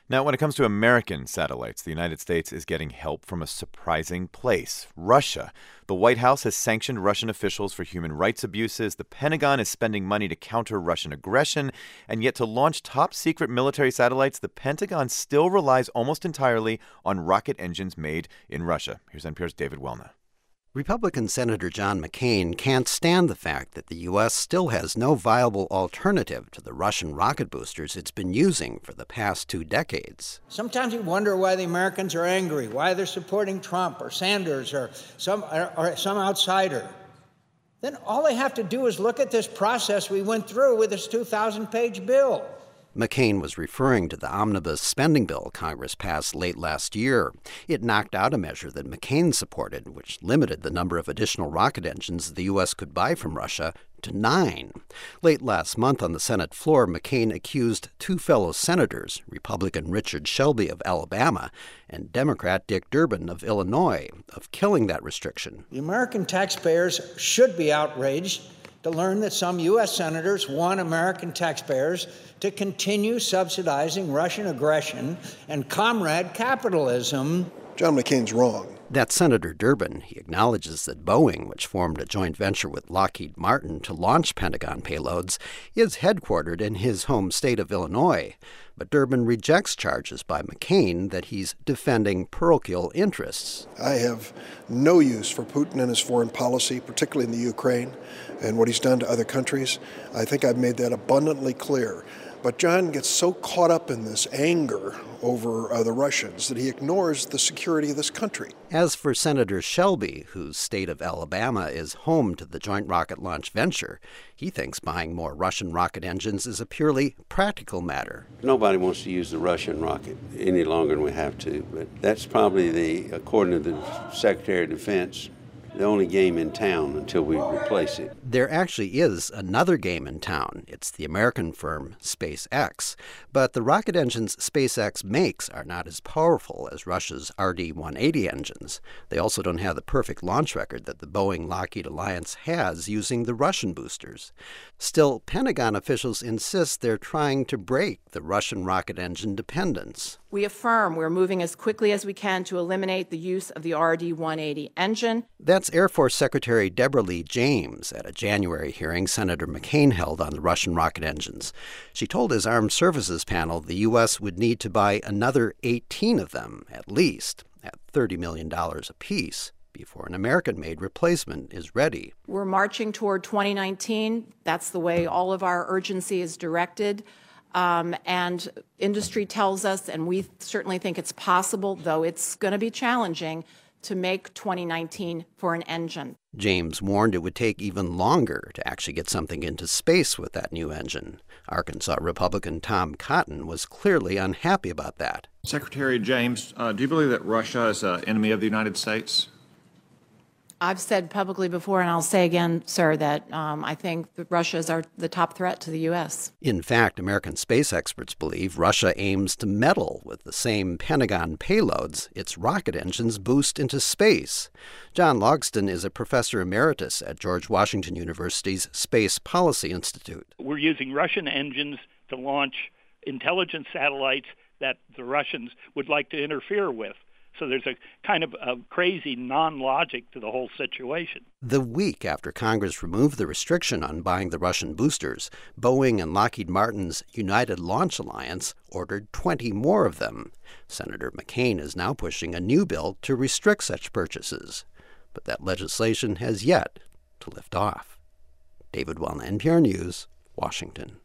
Now, when it comes to American satellites, the United States is getting help from a surprising place, Russia. The White House has sanctioned Russian officials for human rights abuses. The Pentagon is spending money to counter Russian aggression. And yet to launch top-secret military satellites, the Pentagon still relies almost entirely on rocket engines made in Russia. Here's NPR's David Welna. Republican Senator John McCain can't stand the fact that the U.S. still has no viable alternative to the Russian rocket boosters it's been using for the past 2 decades. Sometimes you wonder why the Americans are angry, why they're supporting Trump or Sanders or some outsider. Then all they have to do is look at this process we went through with this 2,000-page bill. McCain was referring to the omnibus spending bill Congress passed late last year. It knocked out a measure that McCain supported, which limited the number of additional rocket engines the U.S. could buy from Russia to 9. Late last month on the Senate floor, McCain accused 2 fellow senators, Republican Richard Shelby of Alabama and Democrat Dick Durbin of Illinois, of killing that restriction. The American taxpayers should be outraged to learn that some U.S. senators want American taxpayers to continue subsidizing Russian aggression and comrade capitalism. John McCain's wrong. That's Senator Durbin. He acknowledges that Boeing, which formed a joint venture with Lockheed Martin to launch Pentagon payloads, is headquartered in his home state of Illinois. But Durbin rejects charges by McCain that he's defending parochial interests. I have no use for Putin and his foreign policy, particularly in the Ukraine, and what he's done to other countries. I think I've made that abundantly clear. But John gets so caught up in this anger over the Russians that he ignores the security of this country. As for Senator Shelby, whose state of Alabama is home to the Joint Rocket Launch Venture, he thinks buying more Russian rocket engines is a purely practical matter. Nobody wants to use the Russian rocket any longer than we have to, but that's probably, according to the Secretary of Defense, the only game in town until we replace it. There actually is another game in town. It's the American firm SpaceX. But the rocket engines SpaceX makes are not as powerful as Russia's RD-180 engines. They also don't have the perfect launch record that the Boeing-Lockheed alliance has using the Russian boosters. Still, Pentagon officials insist they're trying to break the Russian rocket engine dependence. We affirm we're moving as quickly as we can to eliminate the use of the RD-180 engine. That's Air Force Secretary Deborah Lee James at a January hearing Senator McCain held on the Russian rocket engines. She told his Armed Services panel the U.S. would need to buy another 18 of them, at least, at $30 million apiece, before an American-made replacement is ready. We're marching toward 2019. That's the way all of our urgency is directed. And industry tells us, and we certainly think it's possible, though it's going to be challenging, to make 2019 for an engine. James warned it would take even longer to actually get something into space with that new engine. Arkansas Republican Tom Cotton was clearly unhappy about that. Secretary James, do you believe that Russia is an enemy of the United States? I've said publicly before, and I'll say again, sir, that I think that Russia is the top threat to the U.S. In fact, American space experts believe Russia aims to meddle with the same Pentagon payloads its rocket engines boost into space. John Logston is a professor emeritus at George Washington University's Space Policy Institute. We're using Russian engines to launch intelligence satellites that the Russians would like to interfere with. So there's a kind of a crazy non-logic to the whole situation. The week after Congress removed the restriction on buying the Russian boosters, Boeing and Lockheed Martin's United Launch Alliance ordered 20 more of them. Senator McCain is now pushing a new bill to restrict such purchases. But that legislation has yet to lift off. David Welna, NPR News, Washington.